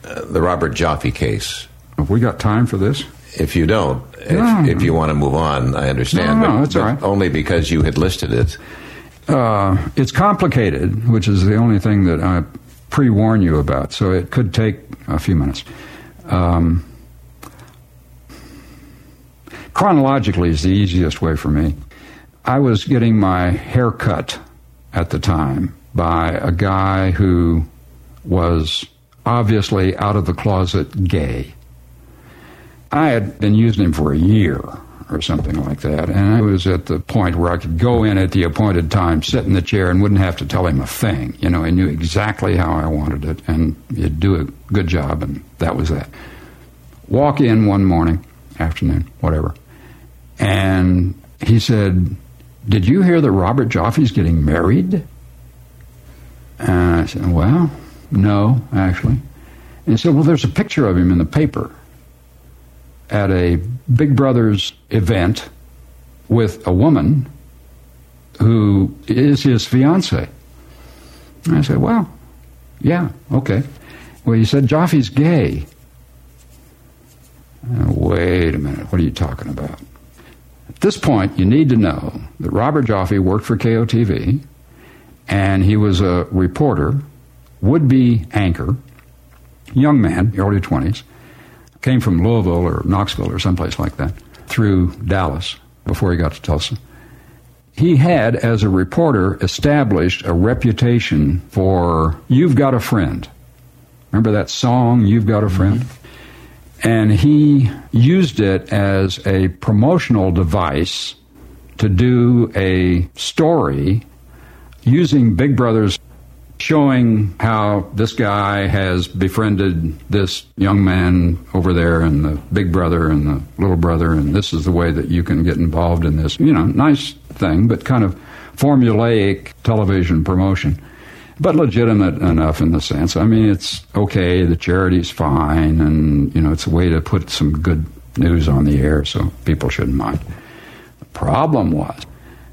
the Robert Joffe case. Have we got time for this? If you don't, if you want to move on, I understand. No, that's all right. Only because you had listed it. It's complicated, which is the only thing that I pre-warn you about, so it could take a few minutes. Chronologically is the easiest way for me. I was getting my hair cut at the time by a guy who was obviously out of the closet gay. I had been using him for a year or something like that, and I was at the point where I could go in at the appointed time, sit in the chair, and wouldn't have to tell him a thing. You know, he knew exactly how I wanted it, and he'd do a good job, and that was that. Walk in one morning, afternoon, whatever, and he said, "Did you hear that Robert Joffe's getting married?" And I said, "Well, no, actually." And he said, "Well, there's a picture of him in the paper at a Big Brothers event with a woman who is his fiancée." And I said, "Well, yeah, okay." "Well, you said Joffe's gay." Wait a minute, what are you talking about? At this point, you need to know that Robert Joffe worked for KOTV, and he was a reporter, would-be anchor, young man, early 20s, came from Louisville or Knoxville or someplace like that, through Dallas before he got to Tulsa. He had, as a reporter, established a reputation for "You've Got a Friend." Remember that song, "You've Got a Friend"? And he used it as a promotional device to do a story using Big Brothers, showing how this guy has befriended this young man over there and the big brother and the little brother, and this is the way that you can get involved in this. You know, nice thing, but kind of formulaic television promotion, but legitimate enough in the sense. I mean, it's okay, the charity's fine, and, you know, it's a way to put some good news on the air, so people shouldn't mind. The problem was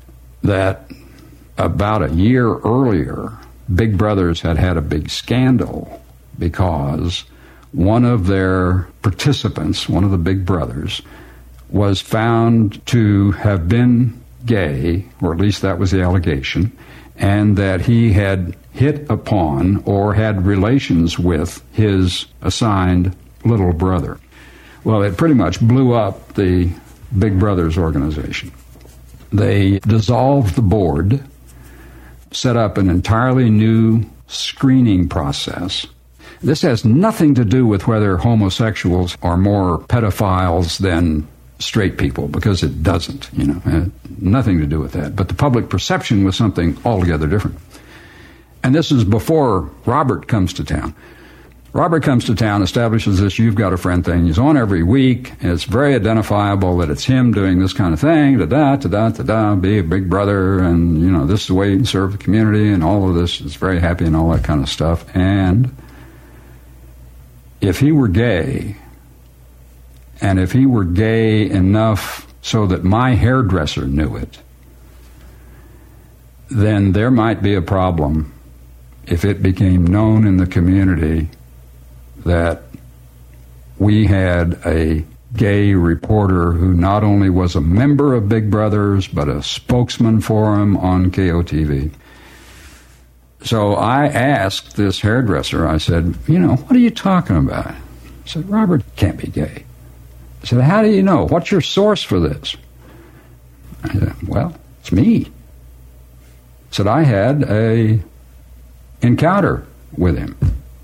that about a year earlier, Big Brothers had had a big scandal because one of their participants, one of the Big Brothers, was found to have been gay, or at least that was the allegation, and that he had hit upon or had relations with his assigned little brother. Well, it pretty much blew up the Big Brothers organization. They dissolved the board, set up an entirely new screening process. This has nothing to do with whether homosexuals are more pedophiles than straight people, because it doesn't, you know, nothing to do with that. But the public perception was something altogether different. And this is before Robert comes to town. Robert comes to town, establishes this "You've Got a Friend" thing. He's on every week. It's very identifiable that it's him doing this kind of thing, be a big brother, and, you know, this is the way you can serve the community, and all of this is very happy and all that kind of stuff. And if he were gay, and if he were gay enough so that my hairdresser knew it, then there might be a problem if it became known in the community that we had a gay reporter who not only was a member of Big Brothers, but a spokesman for him on KOTV. So I asked this hairdresser, I said, "You know, what are you talking about?" He said, "Robert can't be gay." I said, "How do you know? What's your source for this?" I said, "Well, it's me." I said, "I had a encounter with him."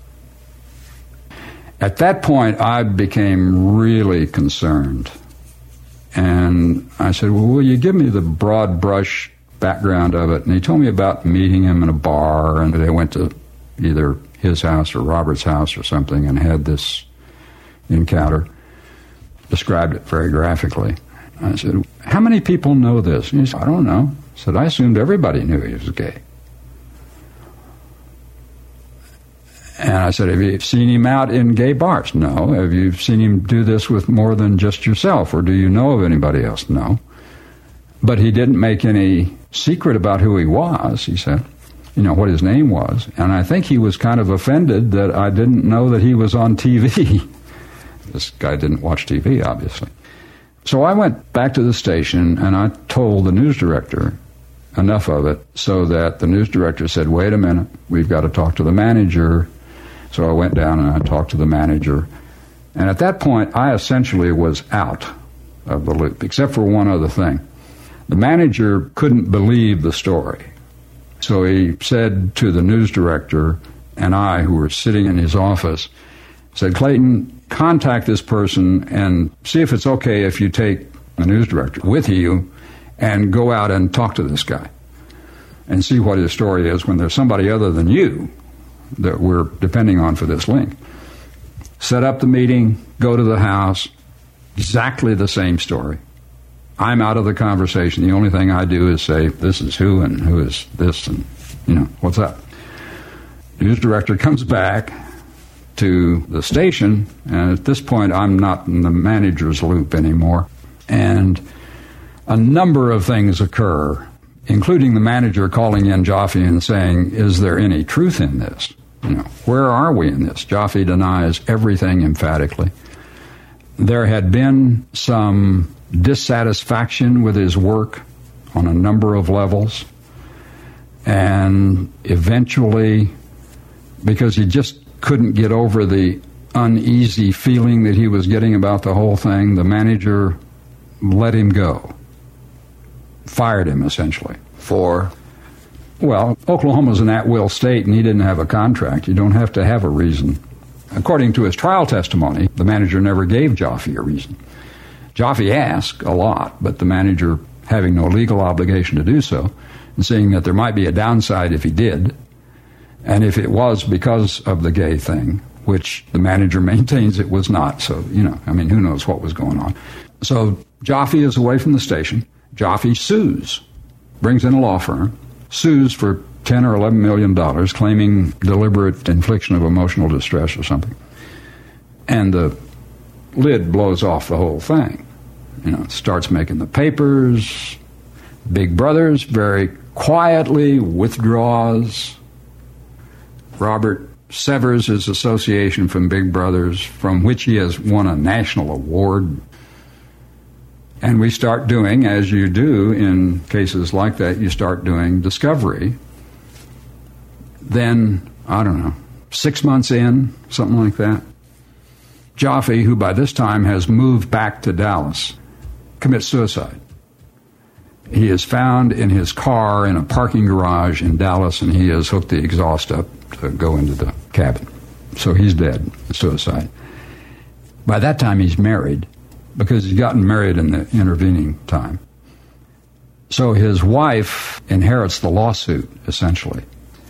At that point, I became really concerned. And I said, "Well, will you give me the broad brush background of it?" And he told me about meeting him in a bar, and they went to either his house or Robert's house or something and had this encounter. Described it very graphically. I said, "How many people know this?" And he said, "I don't know." I said, "I assumed everybody knew he was gay." And I said, "Have you seen him out in gay bars?" "No." "Have you seen him do this with more than just yourself, or do you know of anybody else?" "No." But he didn't make any secret about who he was, he said. what his name was. And I think he was kind of offended that I didn't know that he was on TV. This guy didn't watch TV, obviously. So I went back to the station and I told the news director enough of it so that the news director said, wait a minute, we've got to talk to the manager. So I went down and I talked to the manager. And at that point, I essentially was out of the loop, except for one other thing. The manager couldn't believe the story. So he said to the news director and I, who were sitting in his office, said, Clayton, contact this person and see if it's okay if you take the news director with you and go out and talk to this guy and see what his story is when there's somebody other than you that we're depending on for this link. Set up the meeting, go to the house, exactly the same story. I'm out of the conversation. The only thing I do is say, this is who and who is this and, what's up? News director comes back to the station, and at this point I'm not in the manager's loop anymore. And a number of things occur, including the manager calling in Joffe and saying, is there any truth in this? Where are we in this? Joffe denies everything emphatically. There had been some dissatisfaction with his work on a number of levels. And eventually, because he just couldn't get over the uneasy feeling that he was getting about the whole thing, the manager let him go. Fired him, essentially. For? Well, Oklahoma's an at-will state, and he didn't have a contract. You don't have to have a reason. According to his trial testimony, the manager never gave Joffe a reason. Joffe asked a lot, but the manager, having no legal obligation to do so, and seeing that there might be a downside if he did, and if it was because of the gay thing, which the manager maintains it was not, so, who knows what was going on. So Joffe is away from the station. Joffe sues, brings in a law firm, sues for $10 or $11 million, claiming deliberate infliction of emotional distress or something. And the lid blows off the whole thing. It starts making the papers. Big Brothers very quietly withdraws. Robert severs his association from Big Brothers, from which he has won a national award. And we start doing, as you do in cases like that, you start doing discovery. Then, 6 months in, something like that, Joffe, who by this time has moved back to Dallas, commits suicide. He is found in his car in a parking garage in Dallas, and he has hooked the exhaust up to go into the cabin. So he's dead, suicide. By that time, he's married, because he's gotten married in the intervening time. So his wife inherits the lawsuit, essentially.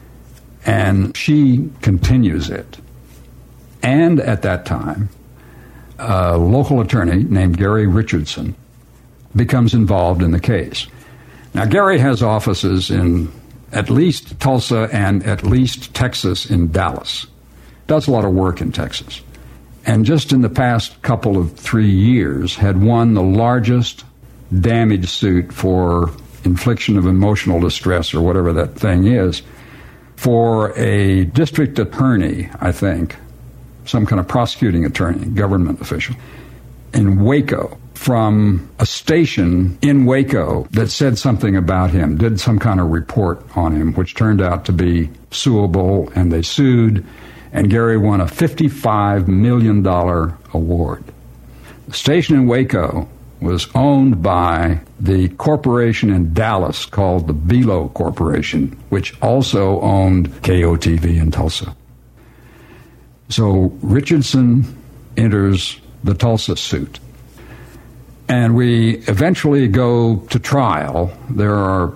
And she continues it. And at that time, a local attorney named Gary Richardson becomes involved in the case. Now, Gary has offices in at least Tulsa and at least Texas in Dallas. Does a lot of work in Texas. And just in the past couple of 3 years had won the largest damage suit for infliction of emotional distress or whatever that thing is for a district attorney, I think, some kind of prosecuting attorney, government official, in Waco, from a station in Waco that said something about him, did some kind of report on him, which turned out to be suable, and they sued, and Gary won a $55 million award. The station in Waco was owned by the corporation in Dallas called the Belo Corporation, which also owned KOTV in Tulsa. So Richardson enters the Tulsa suit. And we eventually go to trial. There are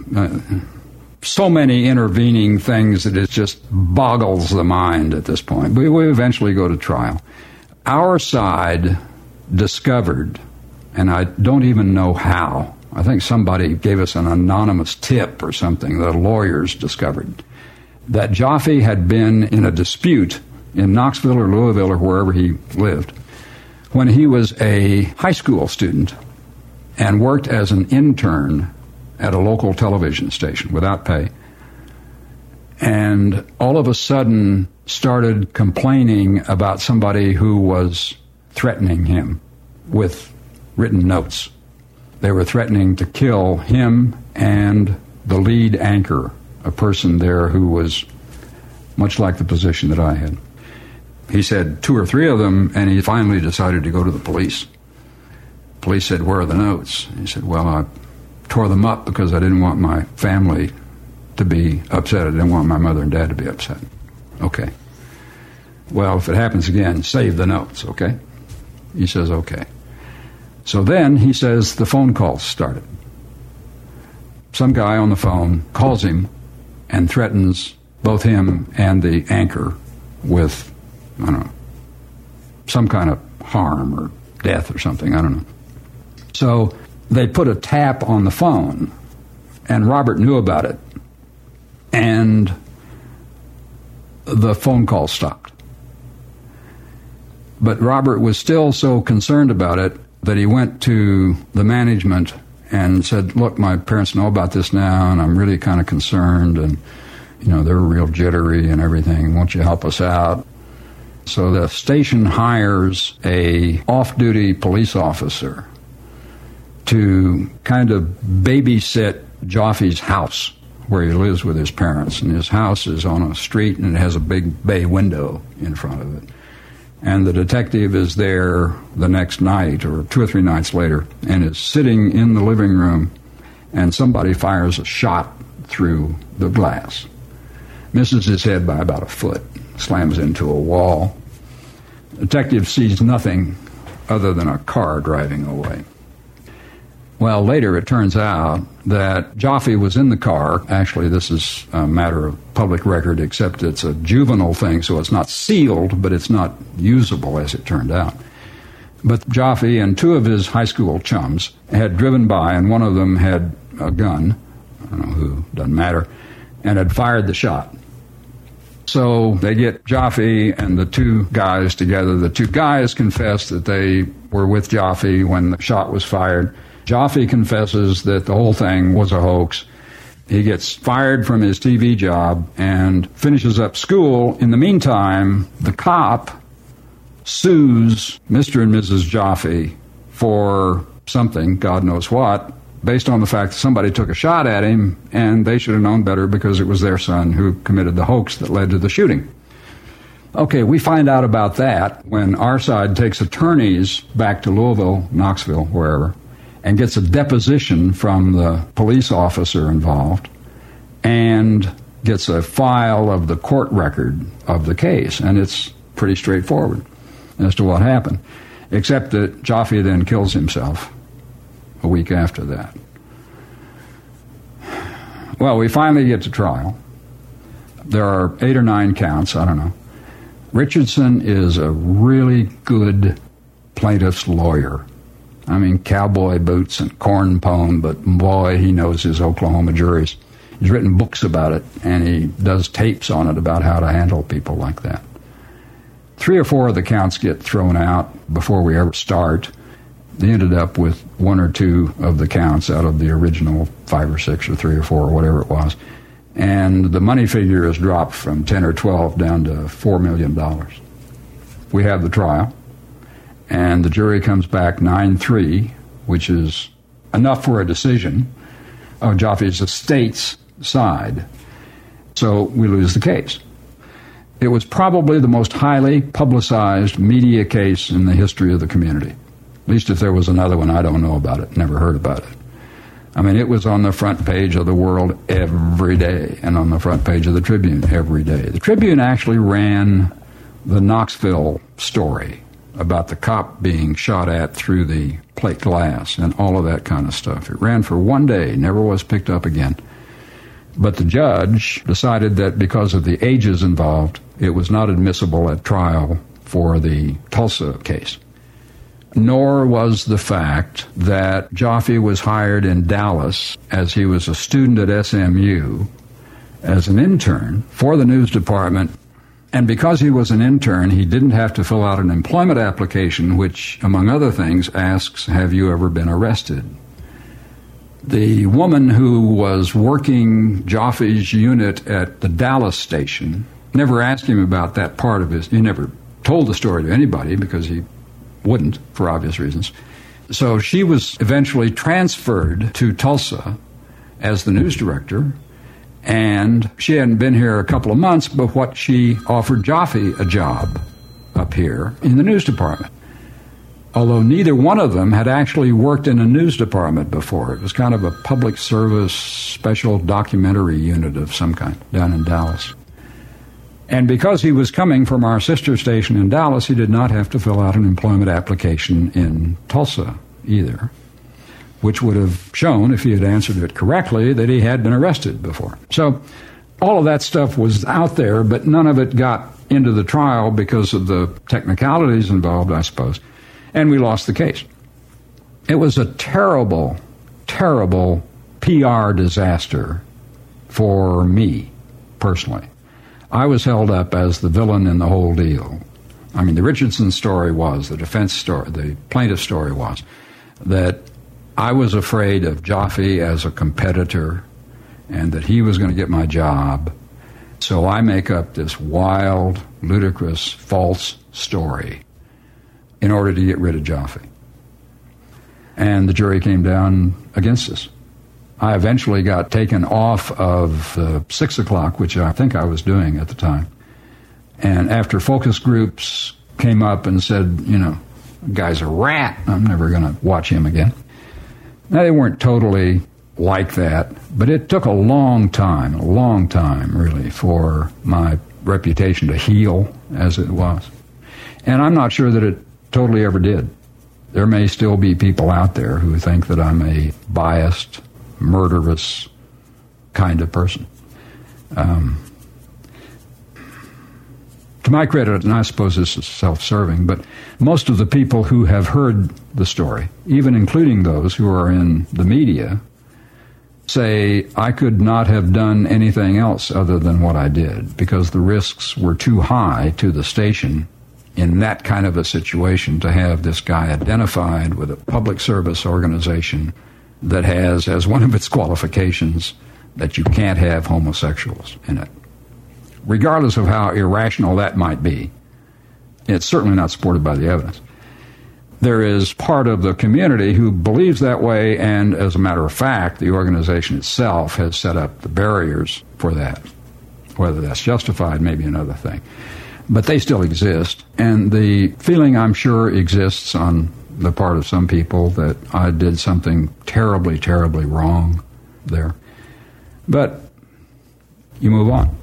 so many intervening things that it just boggles the mind at this point. We eventually go to trial. Our side discovered, and I don't even know how, I think somebody gave us an anonymous tip or something, the lawyers discovered, that Joffe had been in a dispute in Knoxville or Louisville or wherever he lived when he was a high school student and worked as an intern at a local television station without pay. and all of a sudden started complaining about somebody who was threatening him with written notes. They were threatening to kill him and the lead anchor, a person there who was much like the position that I had. He said 2 or 3 of them, and he finally decided to go to the police. Police said, "Where are the notes?" He said, "Well, I tore them up because I didn't want my family to be upset. I didn't want my mother and dad to be upset." "Okay. Well, if it happens again, save the notes, okay?" He says, "Okay." So then he says the phone calls started. Some guy on the phone calls him and threatens both him and the anchor with, I don't know, some kind of harm or death or something, I don't know. So they put a tap on the phone, and Robert knew about it, and the phone call stopped. But Robert was still so concerned about it that he went to the management and said, "Look, my parents know about this now, and I'm really kind of concerned, and, you know, they're real jittery and everything. Won't you help us out?" So the station hires a off-duty police officer to kind of babysit Joffe's house where he lives with his parents. And his house is on a street, and it has a big bay window in front of it. And the detective is there the next night or 2 or 3 nights later and is sitting in the living room, and somebody fires a shot through the glass. Misses his head by about a foot, slams into a wall. The detective sees nothing other than a car driving away. Well, later it turns out that Joffe was in the car. Actually, this is a matter of public record, except it's a juvenile thing, so it's not sealed, but it's not usable, as it turned out. But Joffe and 2 of his high school chums had driven by, and one of them had a gun, I don't know who, doesn't matter, and had fired the shot. So they get Joffe and the 2 guys together. The 2 guys confess that they were with Joffe when the shot was fired. Joffe confesses that the whole thing was a hoax. He gets fired from his TV job and finishes up school. In the meantime, the cop sues Mr. and Mrs. Joffe for something, God knows what, based on the fact that somebody took a shot at him, and they should have known better because it was their son who committed the hoax that led to the shooting. Okay, we find out about that when our side takes attorneys back to Louisville, Knoxville, wherever, and gets a deposition from the police officer involved and gets a file of the court record of the case. And it's pretty straightforward as to what happened, except that Joffe then kills himself a week after that. Well, we finally get to trial. There are 8 or 9 counts, I don't know. Richardson is a really good plaintiff's lawyer. I mean, cowboy boots and corn pone, but boy, he knows his Oklahoma juries. He's written books about it, and he does tapes on it about how to handle people like that. 3 or 4 of the counts get thrown out before we ever start. They ended up with 1 or 2 of the counts out of the original 5 or 6 or 3 or 4 or whatever it was. And the money figure is dropped from 10 or 12 down to $4 million. We have the trial. And the jury comes back 9-3, which is enough for a decision of Joffe's estate's side. So we lose the case. It was probably the most highly publicized media case in the history of the community. At least if there was another one, I don't know about it, never heard about it. I mean, it was on the front page of the World every day and on the front page of the Tribune every day. The Tribune actually ran the Knoxville story about the cop being shot at through the plate glass and all of that kind of stuff. It ran for 1 day, never was picked up again. But the judge decided that because of the ages involved, it was not admissible at trial for the Tulsa case. Nor was the fact that Joffe was hired in Dallas as he was a student at SMU as an intern for the news department. And because he was an intern, he didn't have to fill out an employment application, which, among other things, asks, "Have you ever been arrested?" The woman who was working Joffe's unit at the Dallas station never asked him about that part of his. He never told the story to anybody because he wouldn't, for obvious reasons. So she was eventually transferred to Tulsa as the news director, and she hadn't been here a couple of months, but what she offered Joffe a job up here in the news department. Although neither one of them had actually worked in a news department before. It was kind of a public service special documentary unit of some kind down in Dallas. And because he was coming from our sister station in Dallas, he did not have to fill out an employment application in Tulsa either, which would have shown, if he had answered it correctly, that he had been arrested before. So all of that stuff was out there, but none of it got into the trial because of the technicalities involved, I suppose. And we lost the case. It was a terrible, terrible PR disaster for me, personally. I was held up as the villain in the whole deal. I mean, the Richardson story was, the defense story, the plaintiff story was, that I was afraid of Joffe as a competitor and that he was going to get my job. So I make up this wild, ludicrous, false story in order to get rid of Joffe. And the jury came down against us. I eventually got taken off of 6 o'clock, which I think I was doing at the time. And after focus groups came up and said, you know, the guy's a rat, I'm never going to watch him again. Now, they weren't totally like that, but it took a long time, really, for my reputation to heal as it was. And I'm not sure that it totally ever did. There may still be people out there who think that I'm a biased, murderous kind of person. To my credit, and I suppose this is self-serving, but most of the people who have heard the story, even including those who are in the media, say I could not have done anything else other than what I did because the risks were too high to the station in that kind of a situation to have this guy identified with a public service organization that has as one of its qualifications that you can't have homosexuals in it. Regardless of how irrational that might be, it's certainly not supported by the evidence. There is part of the community who believes that way, and as a matter of fact, the organization itself has set up the barriers for that. Whether that's justified may be another thing. But they still exist, and the feeling, I'm sure, exists on the part of some people that I did something terribly, terribly wrong there. But you move on.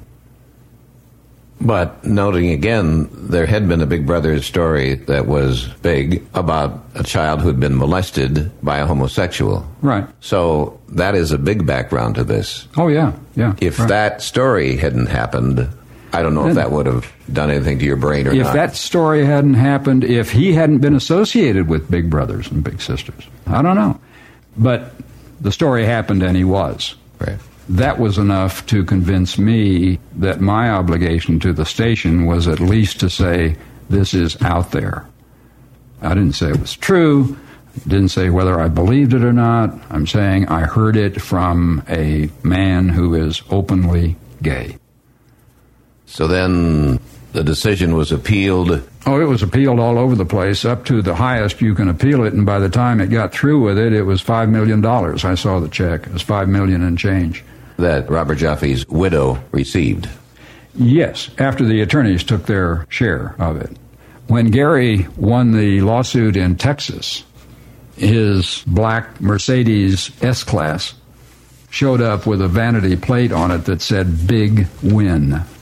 But noting again, there had been a Big Brother story that was big about a child who had been molested by a homosexual. Right. So that is a big background to this. Oh, yeah, yeah. If right. that story hadn't happened, I don't know if that would have done anything to your brain or not. If that story hadn't happened, if he hadn't been associated with Big Brothers and Big Sisters, I don't know. But the story happened and he was. Right. That was enough to convince me that my obligation to the station was at least to say, this is out there. I didn't say it was true. Didn't say whether I believed it or not. I'm saying I heard it from a man who is openly gay. So then the decision was appealed. Oh, it was appealed all over the place, up to the highest you can appeal it, and by the time it got through with it, it was $5 million. I saw the check. It was $5 million and change. That Robert Joffe's widow received. Yes, after the attorneys took their share of it. When Gary won the lawsuit in Texas, his black Mercedes S-Class showed up with a vanity plate on it that said Big Win.